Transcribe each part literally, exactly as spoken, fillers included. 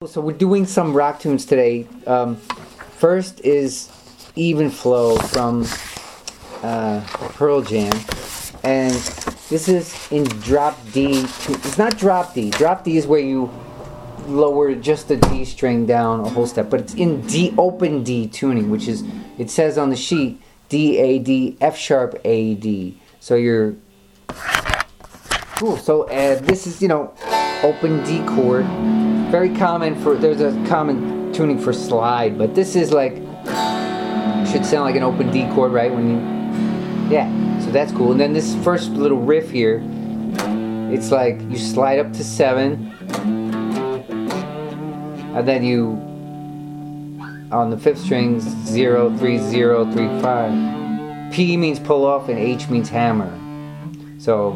So we're doing some rock tunes today. Um, first is Even Flow from uh, Pearl Jam, and this is in drop D. It's not drop D. Drop D is where you lower just the D string down a whole step, but it's in D, open D tuning, which is, it says on the sheet D A D F sharp A D. So you're cool. So uh, this is, you know, open D chord. Very common for, there's a common tuning for slide, but this is like, should sound like an open D chord, right? When you, yeah, so that's cool. And then this first little riff here, it's like you slide up to seven, and then you, on the fifth strings, zero, three, zero, three, five. P means pull off and H means hammer. So,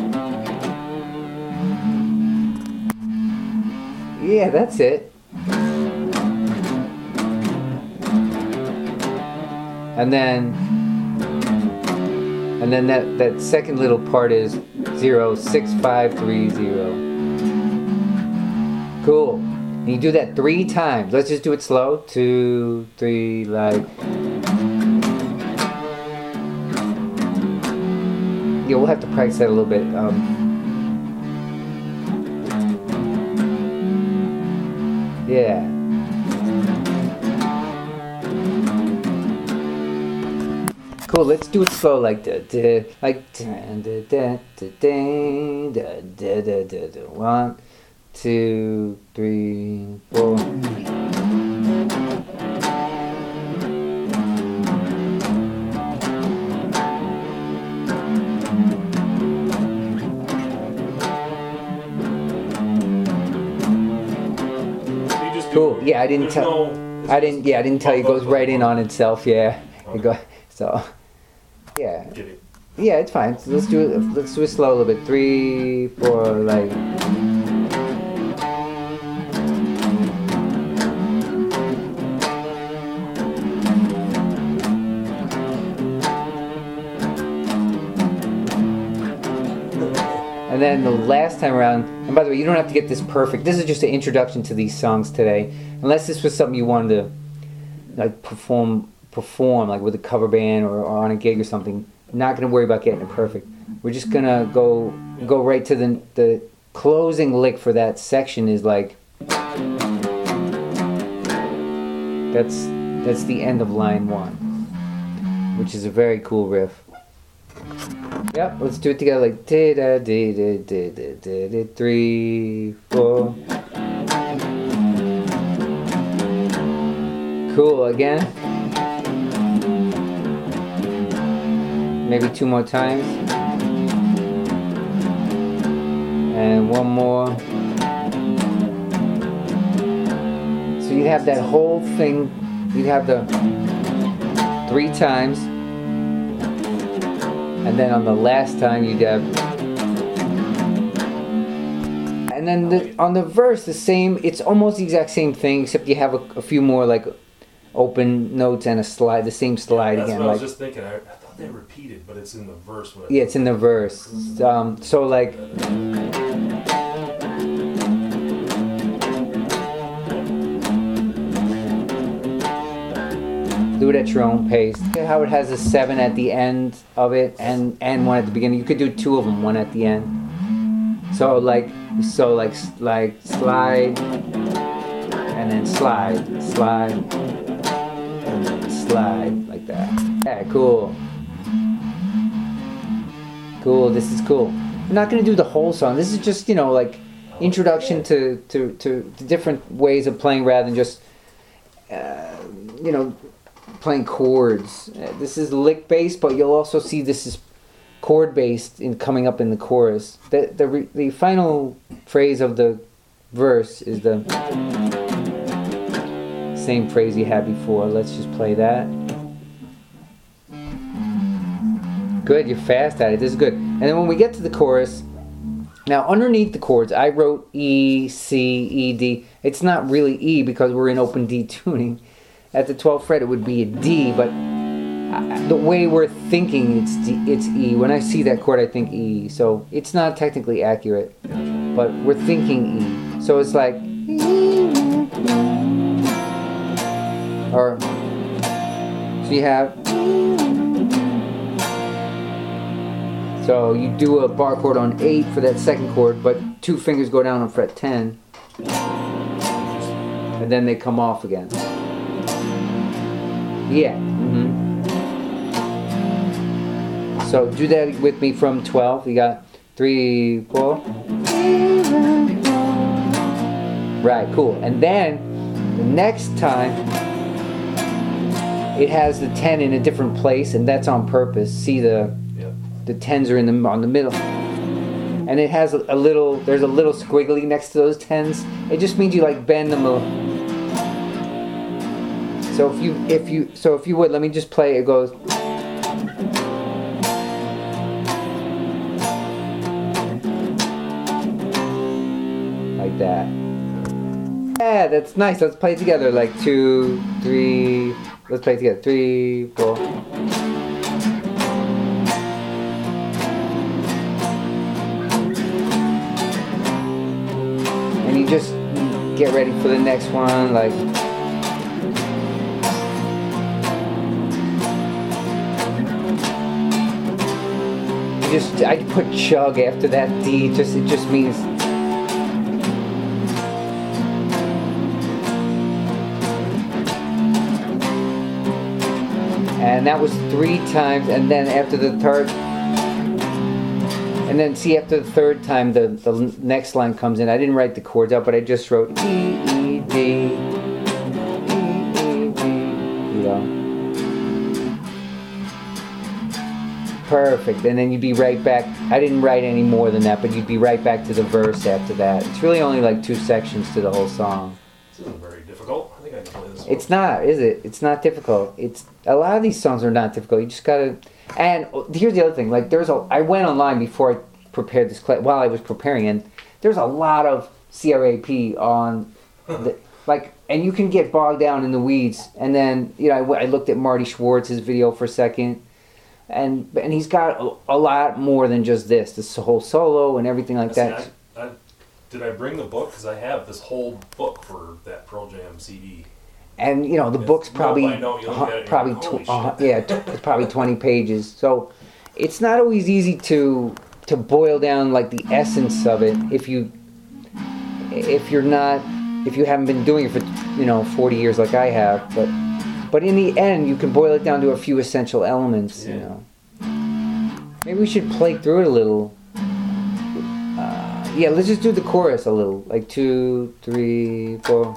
yeah, that's it. And then, and then that, that second little part is zero, six, five, three, zero. Cool. And you do that three times. Let's just do it slow. Two, three, like. Yeah, we'll have to practice that a little bit. Um, Yeah. Cool. Let's do it slow, like da da, like da da da da da da da da da. One, two, three, four. Cool. Yeah, I didn't tell. No, I didn't. Yeah, I didn't tell you. It goes right in on itself. Yeah. Okay. It go. So. Yeah. Get it. Yeah, it's fine. So let's do it. Let's do it slow a little bit. Three, four, like. And then the last time around, and by the way, you don't have to get this perfect. This is just an introduction to these songs today. Unless this was something you wanted to like perform, perform like with a cover band or, or on a gig or something. I'm not going to worry about getting it perfect. We're just going to go go right to the the closing lick for that section is like, that's that's the end of line one, which is a very cool riff. Yep, let's do it together like da da da da da da da three, four. Cool, again. Maybe two more times. And one more. So you'd have that whole thing, you'd have the three times. And then on the last time you'd have, and then the, on the verse the same, it's almost the exact same thing except you have a, a few more like open notes and a slide, the same slide yeah, that's again. What I like, was just thinking, I, I thought they repeated, but it's in the verse. When yeah, it's in the verse. Um, so like, do it at your own pace. How it has a seven at the end of it and and one at the beginning. You could do two of them, one at the end. So like so like like slide and then slide, slide and then slide like that. Yeah, cool. Cool. This is cool. I'm not gonna do the whole song. This is just, you know, like introduction to to to the different ways of playing rather than just uh, you know. playing chords. Uh, this is lick based, but you'll also see this is chord based in coming up in the chorus. The the re, the final phrase of the verse is the same phrase you had before. Let's just play that. Good, you're fast at it. This is good. And then when we get to the chorus, now underneath the chords, I wrote E, C, E, D. It's not really E because we're in open D tuning. At the twelfth fret, it would be a D, but the way we're thinking, it's D, it's E. When I see that chord, I think E. So it's not technically accurate, but we're thinking E. So it's like E. you have. So you do a bar chord on eight for that second chord, but two fingers go down on fret ten, and then they come off again. Yeah. Mm-hmm. So do that with me from twelve. You got three, four. Right, cool. And then the next time it has the ten in a different place, and that's on purpose. See, the Yep. the tens are in the on the middle, and it has a, a little. There's a little squiggly next to those tens. It just means you like bend them a little. So if you if you so if you would let me just play. It goes. Like that. Yeah, that's nice. Let's play it together. Like two, three. Let's play it together. Three, four. And you just get ready for the next one. Like. You just I put chug after that D. Just it just means. And that was three times, and then after the third, and then see after the third time the, the next line comes in. I didn't write the chords out, but I just wrote E, E, D, E, E, D, you know. Perfect, and then you'd be right back. I didn't write any more than that, but you'd be right back to the verse after that. It's really only like two sections to the whole song. This isn't very difficult. I think I can play this one. It's not, is it? It's not difficult. It's a lot of these songs are not difficult. You just gotta. And here's the other thing. Like there's a. I went online before I prepared this class. While I was preparing, and there's a lot of C R A P on, the, like, and you can get bogged down in the weeds. And then you know, I, I looked at Marty Schwartz's video for a second, and and he's got a, a lot more than just this. This whole solo and everything like See, that. I, I, did I bring the book? Because I have this whole book for that Pearl Jam C D. And you know the It's book's probably note by note, you look at it and probably you're like, tw- "Holy uh, shit." yeah t- it's probably twenty pages. So it's not always easy to to boil down like the essence of it if you if you're not if you haven't been doing it for you know forty years like I have. But but in the end you can boil it down to a few essential elements. Yeah. You know. Maybe we should play through it a little. Uh, yeah, let's just do the chorus a little, like two, three, four.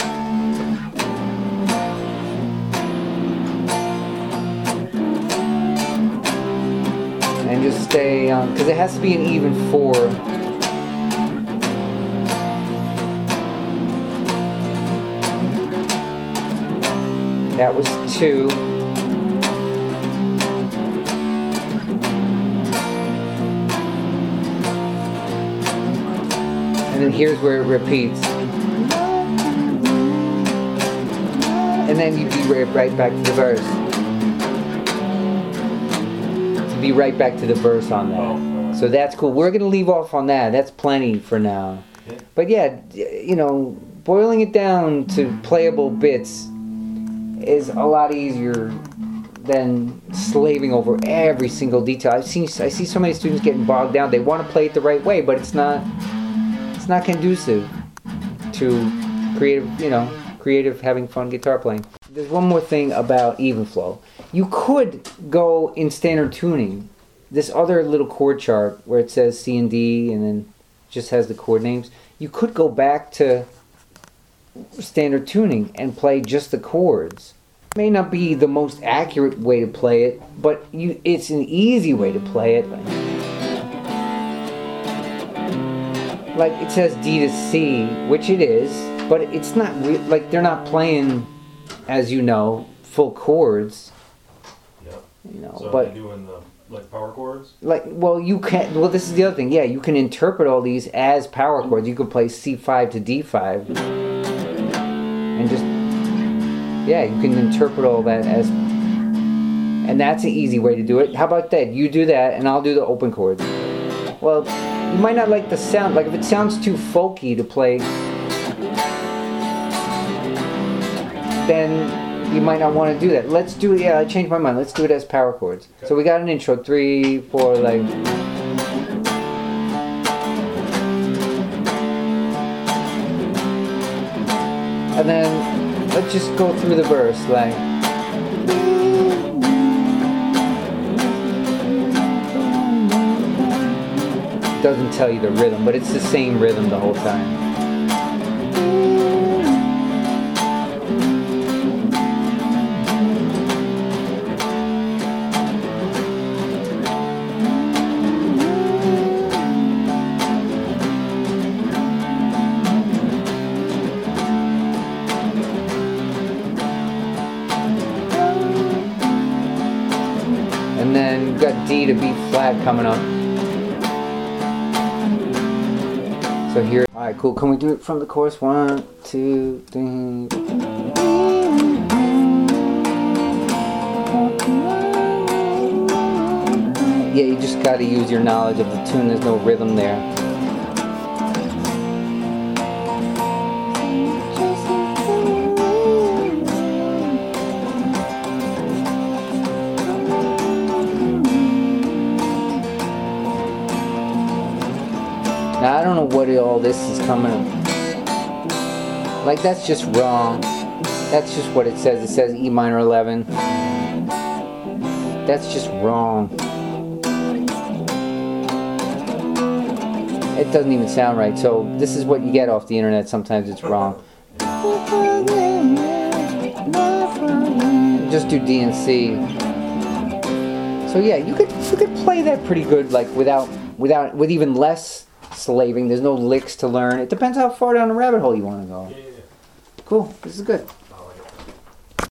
And just stay on, because it has to be an even four. That was two. And then here's where it repeats. And then you'd be right, right back to the verse. Be right back to the verse on that. Oh, so that's cool. We're gonna leave off on that. That's plenty for now. Yeah. But yeah, you know, boiling it down to playable bits is a lot easier than slaving over every single detail. I've seen I see so many students getting bogged down. They want to play it the right way, but it's not it's not conducive to creative, you know, creative having fun guitar playing. There's one more thing about even flow. You could go in standard tuning, this other little chord chart where it says C and D and then just has the chord names. You could go back to standard tuning and play just the chords. It may not be the most accurate way to play it, but you, it's an easy way to play it. Like it says D to C, which it is, but it's not re- like they're not playing, as you know, full chords. Yeah. You know, So but are they doing the like power chords? like, well, you can. Well, this is the other thing. Yeah, you can interpret all these as power chords. You could play C five to D five, and just yeah, you can interpret all that as, and that's an easy way to do it. How about that? You do that, and I'll do the open chords. Well, you might not like the sound. Like if it sounds too folky to play, then you might not want to do that. Let's do it. Yeah, I changed my mind. Let's do it as power chords. Okay. So we got an intro, three, four, like. And then let's just go through the verse, like. Doesn't tell you the rhythm, but it's the same rhythm the whole time. And then we've got D to B flat coming up. So here, alright, cool. Can we do it from the chorus? One, two, three. Yeah, you just gotta use your knowledge of the tune. There's no rhythm there. Now, I don't know what all this is coming. Like, that's just wrong. That's just what it says. It says E minor eleven. That's just wrong. It doesn't even sound right. So, this is what you get off the internet. Sometimes it's wrong. Just do D and C. So, yeah, you could you could play that pretty good, like, without without with even less slaving. There's no licks to learn. It depends how far down the rabbit hole you want to go. Yeah, yeah, yeah. Cool. This is good.